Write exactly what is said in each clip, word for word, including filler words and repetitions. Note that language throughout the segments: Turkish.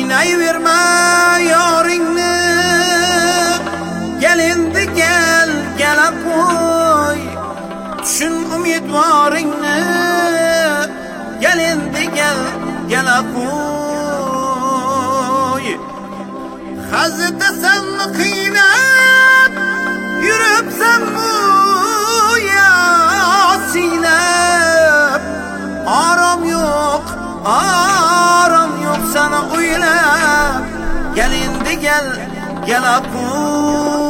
Oynayıverme yoringni, gel endi gel, gel qo'y. Tushun umidvoringni, gel endi gel, gel qo'y. Hazitasanmi qiynab, yuribsanmi ya siylab. Aram yo'q, aram yo'q sana o'ylab. Gel endi gel, gel qo'y.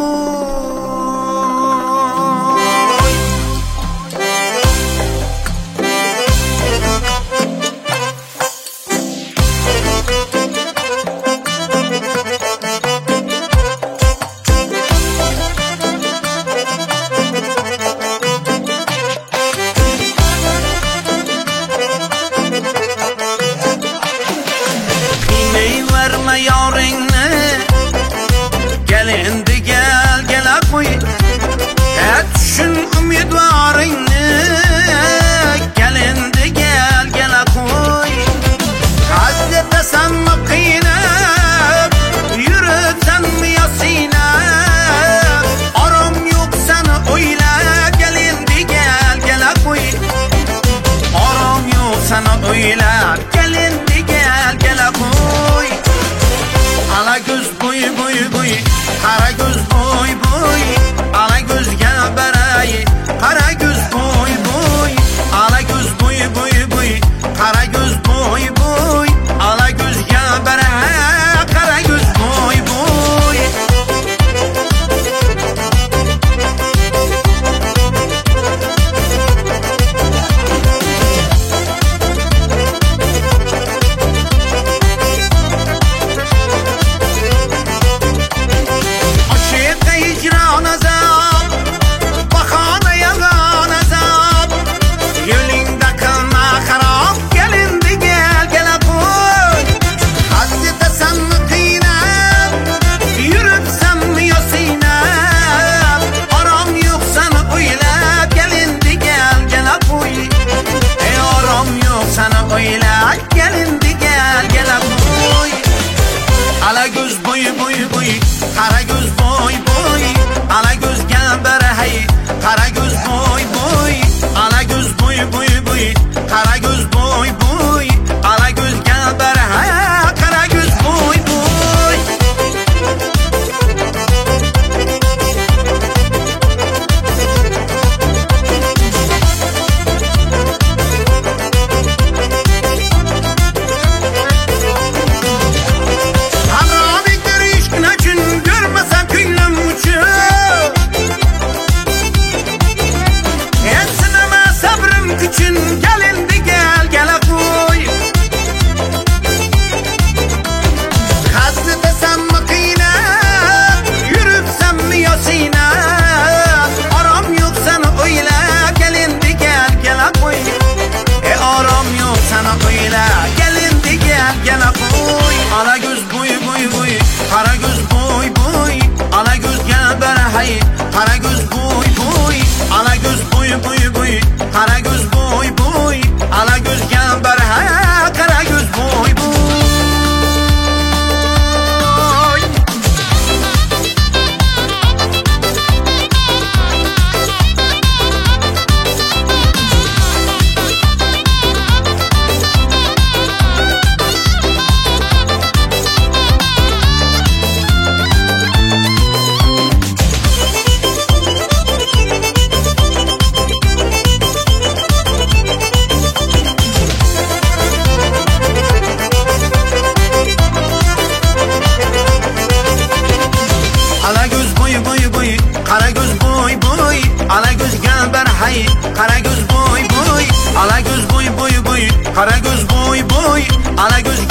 Verme yoringni, gel endi gel, gel qo'y. Et tushun umidvoringni, gel endi gel, gel qo'y. Hazitasanmi qiynab, yuribsanmi yo siylab. Aram yo'q seni o'ylab, gel endi gel, gel qo'y. Aram yo'q seni o'ylab, gel endi gel, gel qo'y. Ala göz boy boy boy, kara göz boy boy. Ala gözge beray, kara göz boy boy. Ala göz boy boy boy, kara göz boy boy. Ala gözge beray, kara göz boy boy. Gel endi gel, gel qo'y. Ala göz boy boy boy, kara göz boy boy. Ala gözge beray, kara göz boy boy. Ala göz boy boy boy, kara göz boy boy. Ala gözge beray, kara göz boy boy. Gel endi gel, gel qo'y. Hazitasanmi qiynab, yuribsanmi yo siylab. Aram yo'q seni o'ylab, gel endi gel, gel qo'y. E aram yo'q seni o'ylab, gel endi gel, gel qo'y. Ala göz boy boy boy, kara göz boy boy. Ala gözge beray, kara göz boy boy. Ala göz boy boy boy, kara göz boy boy. Ala gözge beray, kara göz boy boy. Ala göz boy boy boy, kara göz boy boy. Ala gözge beray, kara göz boy boy. Ala göz boy boy boy, kara göz boy boy. Ala göz